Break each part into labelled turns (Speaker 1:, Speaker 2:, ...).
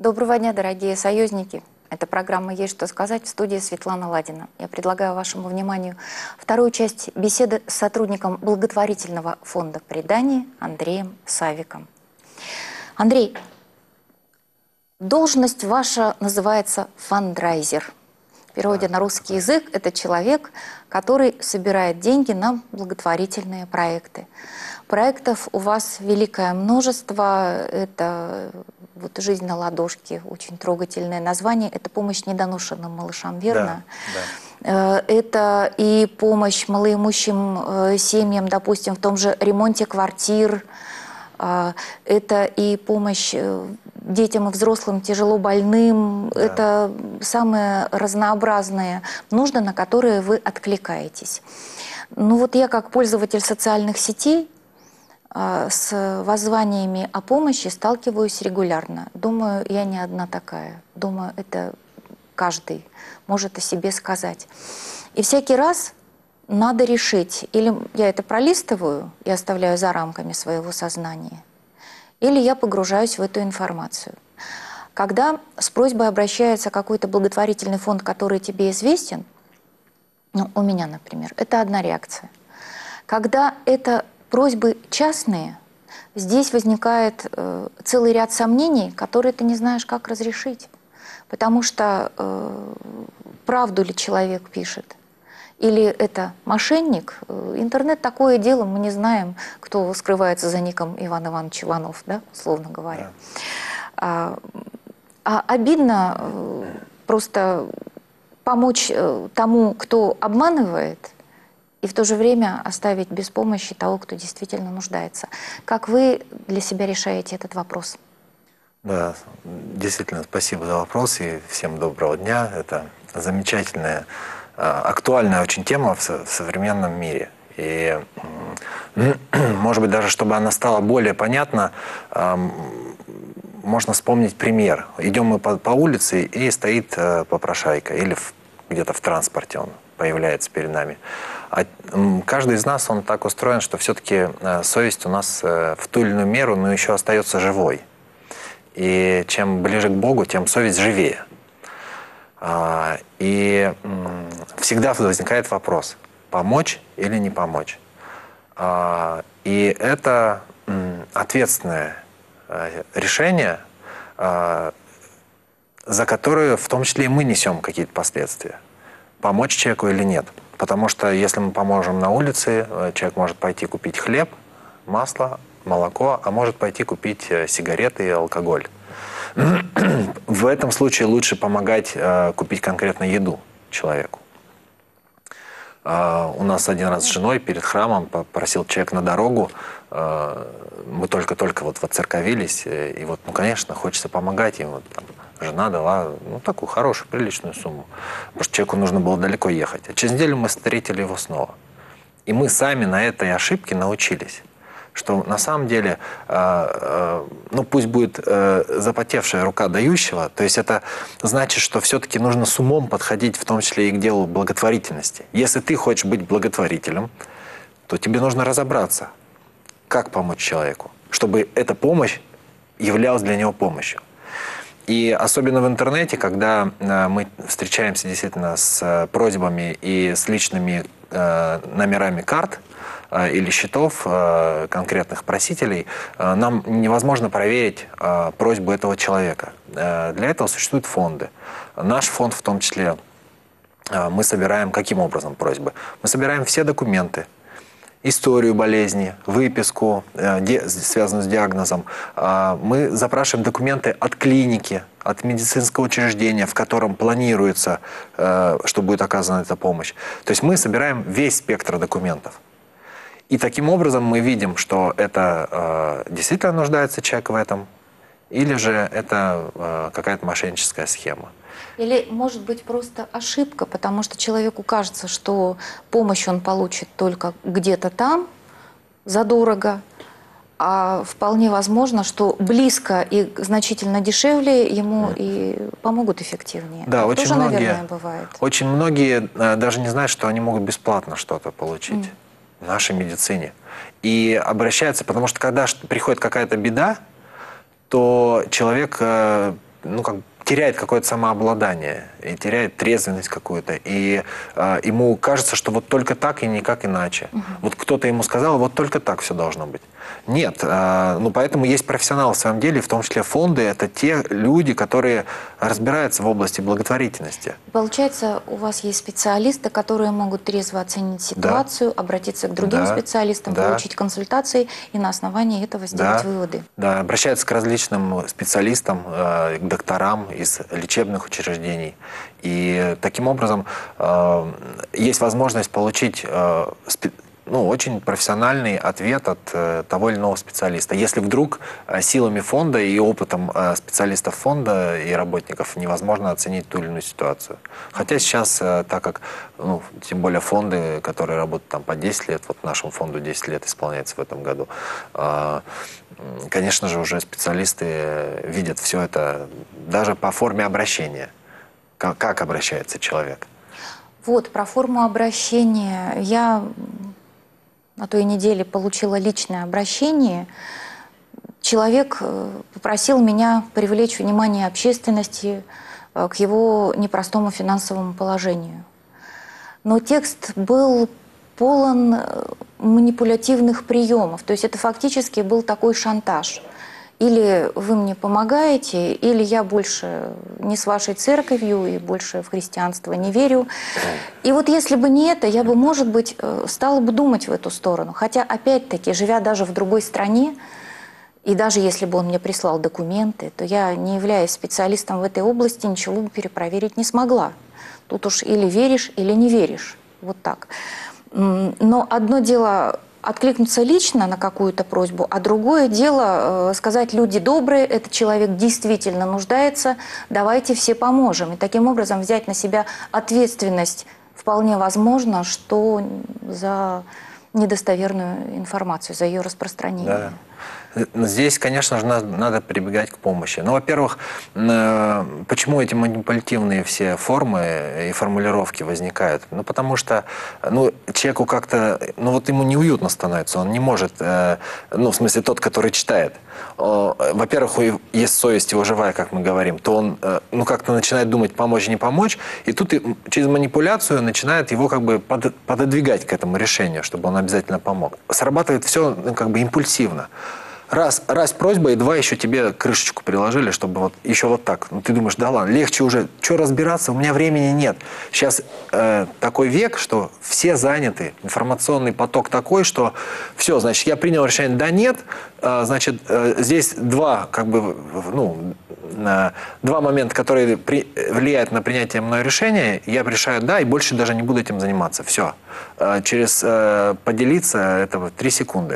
Speaker 1: Доброго дня, дорогие союзники. Это программа «Есть что сказать», в студии Светлана Ладина. Я предлагаю вашему вниманию вторую часть беседы с сотрудником благотворительного фонда «Предание» Андреем Савиком. Андрей, должность ваша называется фандрайзер. В переводе на русский язык это человек, который собирает деньги на благотворительные проекты. Проектов у вас великое множество. Это вот «Жизнь на ладошке», очень трогательное название. Это помощь недоношенным малышам, верно? Да. Это и помощь малоимущим семьям, допустим, в том же ремонте квартир. Это и помощь детям и взрослым, тяжело больным. Да. Это самые разнообразные нужды, на которые вы откликаетесь. Ну вот я как пользователь социальных сетей с воззваниями о помощи сталкиваюсь регулярно. Думаю, я не одна такая. Думаю, это каждый может о себе сказать. И всякий раз надо решить, или я это пролистываю и оставляю за рамками своего сознания, или я погружаюсь в эту информацию. Когда с просьбой обращается какой-то благотворительный фонд, который тебе известен, ну, у меня, например, это одна реакция. Когда это просьбы частные, здесь возникает целый ряд сомнений, которые ты не знаешь, как разрешить. Потому что правду ли человек пишет? Или это мошенник? Интернет такое дело, мы не знаем, кто скрывается за ником Иван Иванович Иванов, да, условно говоря. Да. Обидно просто помочь тому, кто обманывает, и в то же время оставить без помощи того, кто действительно нуждается. Как вы для себя решаете этот вопрос?
Speaker 2: Да, действительно, спасибо за вопрос и всем доброго дня. Это замечательная, актуальная очень тема в современном мире. И, может быть, даже чтобы она стала более понятна, можно вспомнить пример. Идем мы по улице, и стоит попрошайка, или где-то в транспорте он появляется перед нами. А каждый из нас, он так устроен, что все-таки совесть у нас в ту или иную меру, но еще остается живой. И чем ближе к Богу, тем совесть живее. И всегда возникает вопрос, помочь или не помочь. И это ответственное решение, за которое в том числе и мы несем какие-то последствия. Помочь человеку или нет. Потому что если мы поможем на улице, человек может пойти купить хлеб, масло, молоко, а может пойти купить сигареты и алкоголь. В этом случае лучше помогать купить конкретно еду человеку. У нас один раз с женой перед храмом попросил человек на дорогу. Мы только-только вот воцерковились, и вот, ну, конечно, хочется помогать им. Вот, там, жена дала, ну, такую хорошую, приличную сумму. Потому что человеку нужно было далеко ехать. А через неделю мы встретили его снова. И мы сами на этой ошибке научились. Что на самом деле, ну, пусть будет запотевшая рука дающего, то есть это значит, что все-таки нужно с умом подходить, в том числе и к делу благотворительности. Если ты хочешь быть благотворителем, то тебе нужно разобраться, как помочь человеку, чтобы эта помощь являлась для него помощью. И особенно в интернете, когда мы встречаемся действительно с просьбами и с личными номерами карт или счетов конкретных просителей, нам невозможно проверить просьбу этого человека. Для этого существуют фонды. Наш фонд в том числе, мы собираем каким образом просьбы? Мы собираем все документы, историю болезни, выписку, связанную с диагнозом. Мы запрашиваем документы от клиники, от медицинского учреждения, в котором планируется, что будет оказана эта помощь. То есть мы собираем весь спектр документов. И таким образом мы видим, что это действительно нуждается человек в этом, или же это какая-то мошенническая схема.
Speaker 1: Или, может быть, просто ошибка, потому что человеку кажется, что помощь он получит только где-то там, задорого, а вполне возможно, что близко и значительно дешевле ему и помогут эффективнее.
Speaker 2: Да,
Speaker 1: очень тоже, многие, наверное, бывает.
Speaker 2: Очень многие даже не знают, что они могут бесплатно что-то получить в нашей медицине. И обращаются, потому что когда приходит какая-то беда, то человек ну, как теряет какое-то самообладание, и теряет трезвенность какую-то. И ему кажется, что вот только так и никак иначе. Вот кто-то ему сказал, вот только так все должно быть. Нет. Ну, поэтому есть профессионалы в своем деле, в том числе фонды. Это те люди, которые разбираются в области благотворительности.
Speaker 1: Получается, у вас есть специалисты, которые могут трезво оценить ситуацию, обратиться к другим специалистам, получить консультации и на основании этого сделать выводы.
Speaker 2: Да, обращаются к различным специалистам, к докторам из лечебных учреждений. И таким образом есть возможность получить ну, очень профессиональный ответ от того или иного специалиста. Если вдруг силами фонда и опытом специалистов фонда и работников невозможно оценить ту или иную ситуацию. Хотя сейчас, так как, ну, тем более фонды, которые работают там по 10 лет, вот нашему фонду 10 лет исполняется в этом году, конечно же, уже специалисты видят все это даже по форме обращения. Как обращается человек.
Speaker 1: Вот, про форму обращения. Я на той неделе получила личное обращение. Человек попросил меня привлечь внимание общественности к его непростому финансовому положению. Но текст был полон манипулятивных приемов. То есть это фактически был такой шантаж. Или вы мне помогаете, или я больше не с вашей церковью и больше в христианство не верю. И вот если бы не это, я бы, может быть, стала бы думать в эту сторону. Хотя, опять-таки, живя даже в другой стране, и даже если бы он мне прислал документы, то я, не являясь специалистом в этой области, ничего бы перепроверить не смогла. Тут уж или веришь, или не веришь. Вот так. Но одно дело откликнуться лично на какую-то просьбу, а другое дело сказать: люди добрые, этот человек действительно нуждается, давайте все поможем. И таким образом взять на себя ответственность вполне возможно, что за недостоверную информацию, за ее распространение.
Speaker 2: Да. Здесь, конечно же, надо прибегать к помощи. Ну, во-первых, почему эти манипулятивные все формы и формулировки возникают? Ну, потому что, ну, человеку как-то, ну, вот ему неуютно становится, он не может, ну, в смысле, тот, который читает. Во-первых, есть совесть его живая, как мы говорим, то он, ну, как-то начинает думать, помочь, не помочь, и тут через манипуляцию начинает его как бы пододвигать к этому решению, чтобы он обязательно помог. Срабатывает все, ну, как бы импульсивно. Раз просьба, и два еще тебе крышечку приложили, чтобы вот еще вот так. Ну, ты думаешь, да ладно, легче уже. Что разбираться, у меня времени нет. Сейчас такой век, что все заняты. Информационный поток такой, что все, значит, я принял решение, да, нет. Значит, здесь два, как бы, ну, два момента, которые влияют на принятие мной решения. Я решаю да, и больше даже не буду этим заниматься. Все. Через поделиться, это 3 секунды.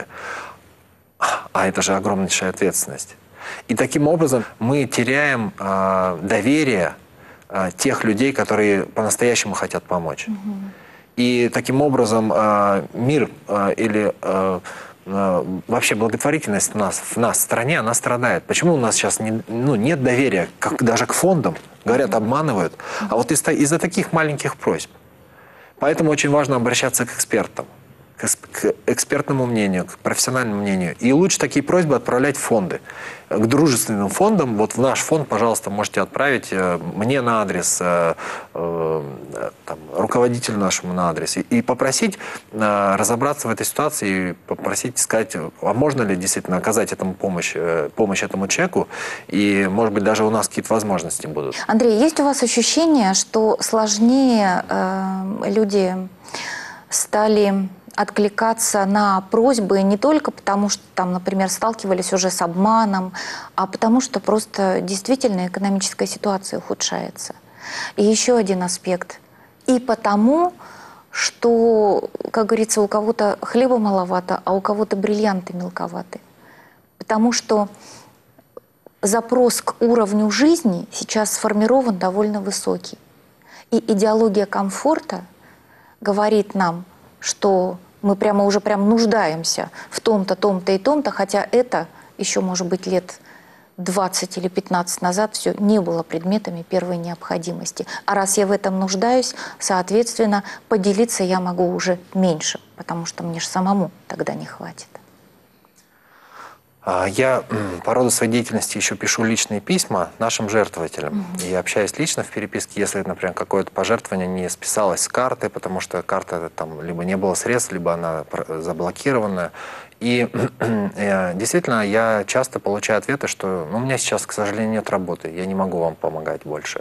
Speaker 2: А это же огромнейшая ответственность. И таким образом мы теряем доверие тех людей, которые по-настоящему хотят помочь. И таким образом мир или вообще благотворительность в нас в стране, она страдает. Почему у нас сейчас нет доверия даже к фондам? Говорят, обманывают. А вот из-за таких маленьких просьб. Поэтому очень важно обращаться к экспертам. К экспертному мнению, к профессиональному мнению. И лучше такие просьбы отправлять в фонды. К дружественным фондам, вот в наш фонд, пожалуйста, можете отправить мне на адрес, руководителю нашему на адрес, и попросить разобраться в этой ситуации, и попросить сказать, а можно ли действительно оказать этому помощь этому человеку, и, может быть, даже у нас какие-то возможности будут.
Speaker 1: Андрей, есть у вас ощущение, что сложнее люди стали откликаться на просьбы не только потому, что там, например, сталкивались уже с обманом, а потому что просто действительно экономическая ситуация ухудшается. И еще один аспект. И потому, что, как говорится, у кого-то хлеба маловато, а у кого-то бриллианты мелковаты. Потому что запрос к уровню жизни сейчас сформирован довольно высокий. И идеология комфорта говорит нам, что мы уже нуждаемся в том-то, том-то и том-то, хотя это еще, может быть, лет 20 или 15 назад все не было предметами первой необходимости. А раз я в этом нуждаюсь, соответственно, поделиться я могу уже меньше, потому что мне же самому тогда не хватит.
Speaker 2: Я по роду своей деятельности еще пишу личные письма нашим жертвователям. И общаюсь лично в переписке, если, например, какое-то пожертвование не списалось с карты, потому что карта там либо не было средств, либо она заблокирована. И действительно, я часто получаю ответы, что у меня сейчас, к сожалению, нет работы, я не могу вам помогать больше.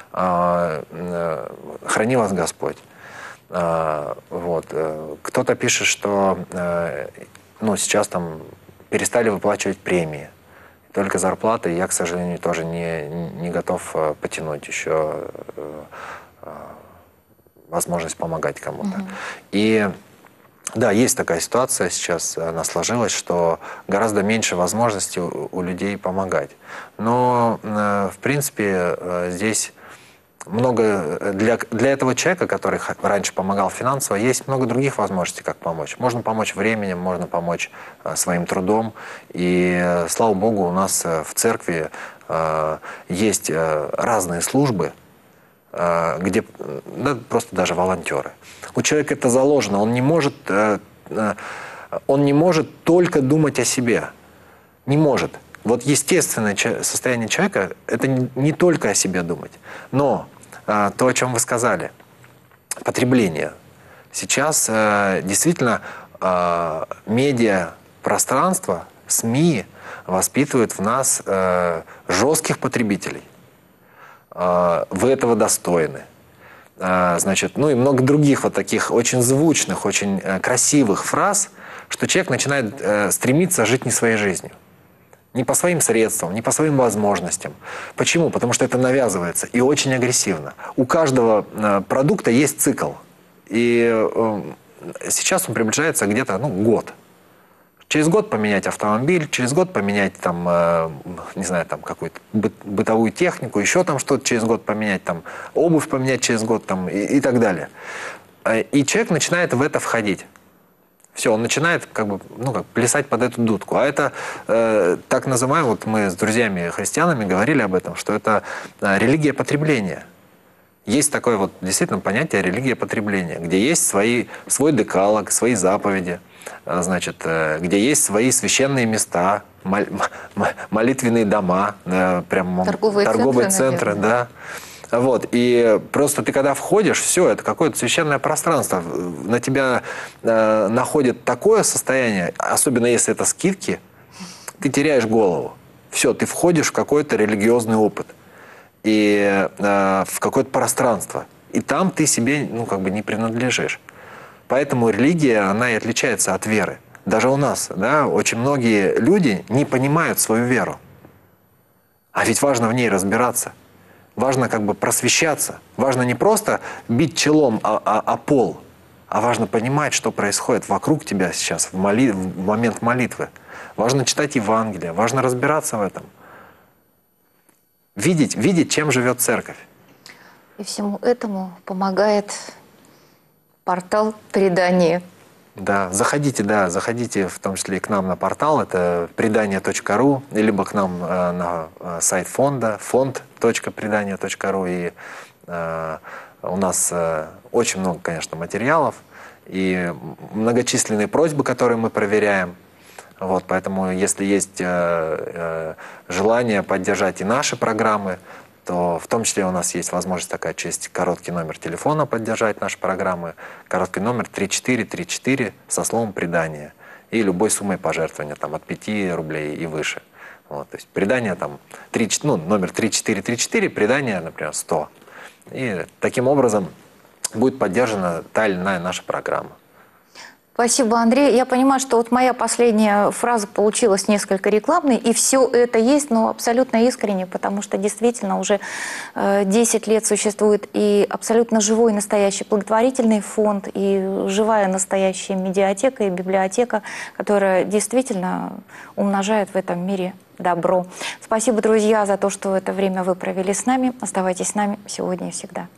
Speaker 2: Храни вас Господь. Вот. Кто-то пишет, что сейчас там перестали выплачивать премии. Только зарплаты я, к сожалению, тоже не готов потянуть еще возможность помогать кому-то. И да, есть такая ситуация сейчас, она сложилась, что гораздо меньше возможностей у людей помогать. Но, в принципе, здесь много для этого человека, который раньше помогал финансово, есть много других возможностей, как помочь. Можно помочь временем, можно помочь своим трудом. И, слава Богу, у нас в церкви есть разные службы, где просто даже волонтеры. У человека это заложено, он не может только думать о себе. Не может. Вот естественное состояние человека – это не только о себе думать. Но то, о чем вы сказали, потребление. Сейчас действительно медиапространство, СМИ воспитывают в нас жестких потребителей. Вы этого достойны. Значит, и много других вот таких очень звучных, очень красивых фраз, что человек начинает стремиться жить не своей жизнью. Не по своим средствам, не по своим возможностям. Почему? Потому что это навязывается и очень агрессивно. У каждого продукта есть цикл. И сейчас он приближается где-то год. Через год поменять автомобиль, через год поменять какую-то бытовую технику, еще там что-то через год поменять, обувь поменять через год и так далее. И человек начинает в это входить. Все, он начинает плясать под эту дудку. А это так называемое, вот мы с друзьями-христианами говорили об этом, что это религия потребления. Есть такое действительно понятие религия потребления, где есть свой декалог, свои заповеди, значит, где есть свои священные места, молитвенные дома, прям торговые центры, да. Вот. И просто ты когда входишь, все, это какое-то священное пространство. На тебя находит такое состояние, особенно если это скидки, ты теряешь голову. Все, ты входишь в какой-то религиозный опыт. И в какое-то пространство. И там ты себе не принадлежишь. Поэтому религия, она и отличается от веры. Даже у нас, очень многие люди не понимают свою веру. А ведь важно в ней разбираться. Важно просвещаться. Важно не просто бить челом о пол, а важно понимать, что происходит вокруг тебя сейчас в момент молитвы. Важно читать Евангелие, важно разбираться в этом. Видеть, чем живет церковь.
Speaker 1: И всему этому помогает портал предания.
Speaker 2: Да, заходите в том числе и к нам на портал, это предание.ру, либо к нам на сайт фонда, fond.предание.ру. И у нас очень много, конечно, материалов и многочисленные просьбы, которые мы проверяем. Вот, поэтому, если есть желание поддержать и наши программы, то в том числе у нас есть возможность такая через короткий номер телефона поддержать наши программы. Короткий номер 3434 со словом «предание». И любой суммой пожертвования, от 5 рублей и выше. Вот, то есть предание номер 3434, предание, например, 100. И таким образом будет поддержана та или иная наша программа.
Speaker 1: Спасибо, Андрей. Я понимаю, что моя последняя фраза получилась несколько рекламной, и все это есть, но абсолютно искренне, потому что действительно уже 10 лет существует и абсолютно живой настоящий благотворительный фонд, и живая настоящая медиатека и библиотека, которая действительно умножает в этом мире добро. Спасибо, друзья, за то, что это время вы провели с нами. Оставайтесь с нами сегодня и всегда.